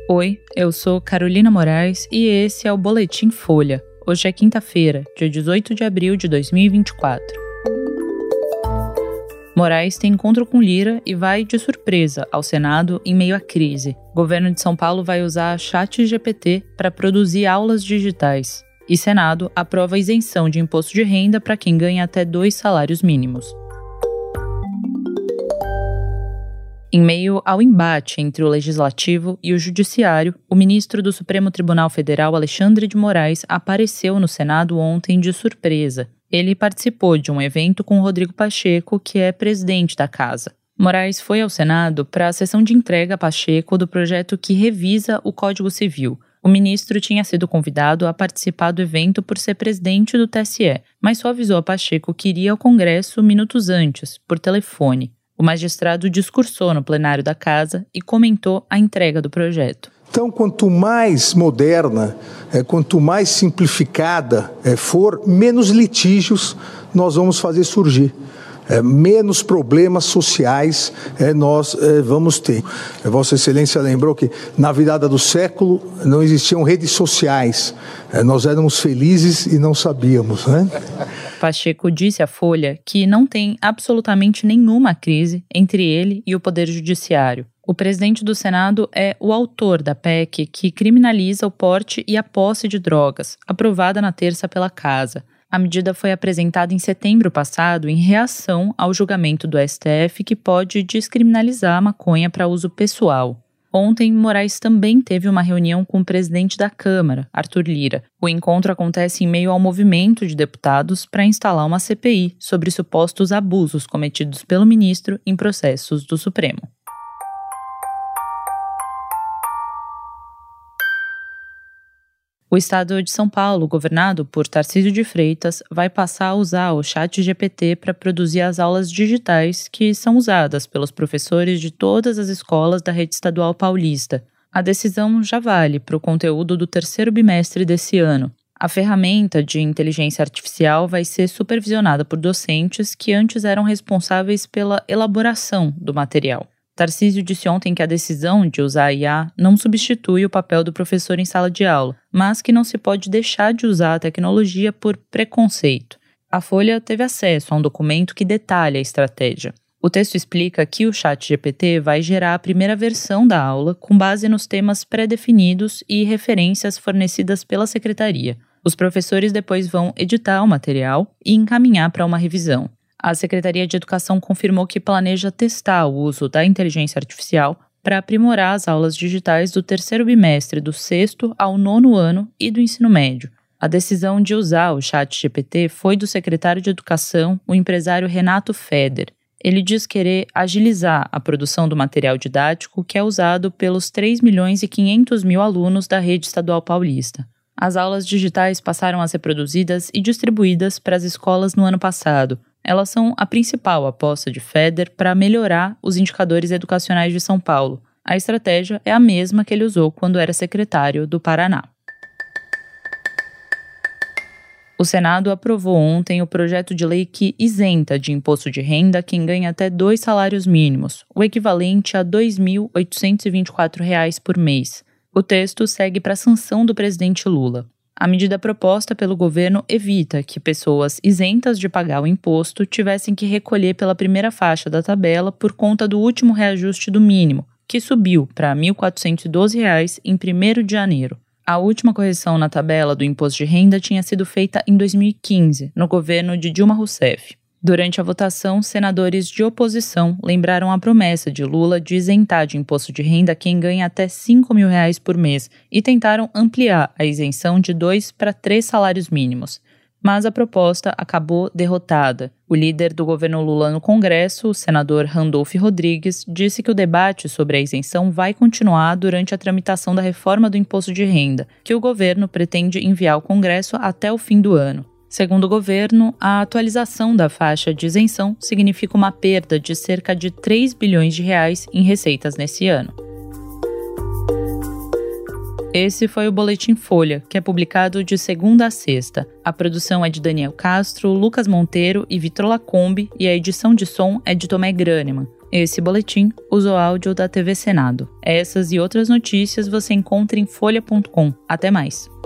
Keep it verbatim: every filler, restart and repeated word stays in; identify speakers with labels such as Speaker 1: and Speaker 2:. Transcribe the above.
Speaker 1: Oi, eu sou Carolina Moraes e esse é o Boletim Folha. Hoje é quinta-feira, dia dezoito de abril de dois mil e vinte e quatro. Moraes tem encontro com Lira e vai de surpresa ao Senado em meio à crise. O governo de São Paulo vai usar a ChatGPT para produzir aulas digitais. E Senado aprova a isenção de imposto de renda para quem ganha até dois salários mínimos. Em meio ao embate entre o Legislativo e o Judiciário, o ministro do Supremo Tribunal Federal, Alexandre de Moraes, apareceu no Senado ontem de surpresa. Ele participou de um evento com Rodrigo Pacheco, que é presidente da casa. Moraes foi ao Senado para a sessão de entrega a Pacheco do projeto que revisa o Código Civil. O ministro tinha sido convidado a participar do evento por ser presidente do T S E, mas só avisou a Pacheco que iria ao Congresso minutos antes, por telefone. O magistrado discursou no plenário da casa e comentou a entrega do projeto.
Speaker 2: Então, quanto mais moderna, é, quanto mais simplificada é, for, menos litígios nós vamos fazer surgir. É, menos problemas sociais é, nós é, vamos ter. É, Vossa Excelência lembrou que na virada do século não existiam redes sociais. É, nós éramos felizes e não sabíamos, né?
Speaker 1: Pacheco disse à Folha que não tem absolutamente nenhuma crise entre ele e o Poder Judiciário. O presidente do Senado é o autor da P E C que criminaliza o porte e a posse de drogas, aprovada na terça pela Casa. A medida foi apresentada em setembro passado em reação ao julgamento do S T F que pode descriminalizar a maconha para uso pessoal. Ontem, Moraes também teve uma reunião com o presidente da Câmara, Arthur Lira. O encontro acontece em meio ao movimento de deputados para instalar uma C P I sobre supostos abusos cometidos pelo ministro em processos do Supremo. O estado de São Paulo, governado por Tarcísio de Freitas, vai passar a usar o ChatGPT para produzir as aulas digitais que são usadas pelos professores de todas as escolas da rede estadual paulista. A decisão já vale para o conteúdo do terceiro bimestre desse ano. A ferramenta de inteligência artificial vai ser supervisionada por docentes que antes eram responsáveis pela elaboração do material. Tarcísio disse ontem que a decisão de usar a I A não substitui o papel do professor em sala de aula, mas que não se pode deixar de usar a tecnologia por preconceito. A Folha teve acesso a um documento que detalha a estratégia. O texto explica que o ChatGPT vai gerar a primeira versão da aula com base nos temas pré-definidos e referências fornecidas pela secretaria. Os professores depois vão editar o material e encaminhar para uma revisão. A Secretaria de Educação confirmou que planeja testar o uso da inteligência artificial para aprimorar as aulas digitais do terceiro bimestre do sexto ao nono ano e do ensino médio. A decisão de usar o ChatGPT foi do secretário de Educação, o empresário Renato Feder. Ele diz querer agilizar a produção do material didático que é usado pelos três milhões e quinhentos mil alunos da rede estadual paulista. As aulas digitais passaram a ser produzidas e distribuídas para as escolas no ano passado. Elas são a principal aposta de Feder para melhorar os indicadores educacionais de São Paulo. A estratégia é a mesma que ele usou quando era secretário do Paraná. O Senado aprovou ontem o projeto de lei que isenta de imposto de renda quem ganha até dois salários mínimos, o equivalente a dois mil oitocentos e vinte e quatro reais por mês. O texto segue para a sanção do presidente Lula. A medida proposta pelo governo evita que pessoas isentas de pagar o imposto tivessem que recolher pela primeira faixa da tabela por conta do último reajuste do mínimo, que subiu para mil quatrocentos e doze reais em primeiro de janeiro. A última correção na tabela do imposto de renda tinha sido feita em dois mil e quinze, no governo de Dilma Rousseff. Durante a votação, senadores de oposição lembraram a promessa de Lula de isentar de imposto de renda quem ganha até cinco mil reais por mês e tentaram ampliar a isenção de dois para três salários mínimos. Mas a proposta acabou derrotada. O líder do governo Lula no Congresso, o senador Randolph Rodrigues, disse que o debate sobre a isenção vai continuar durante a tramitação da reforma do imposto de renda, que o governo pretende enviar ao Congresso até o fim do ano. Segundo o governo, a atualização da faixa de isenção significa uma perda de cerca de três bilhões de reais em receitas nesse ano. Esse foi o Boletim Folha, que é publicado de segunda a sexta. A produção é de Daniel Castro, Lucas Monteiro e Vitor Lacombe e a edição de som é de Tomé Grâneman. Esse boletim usa o áudio da T V Senado. Essas e outras notícias você encontra em folha ponto com. Até mais!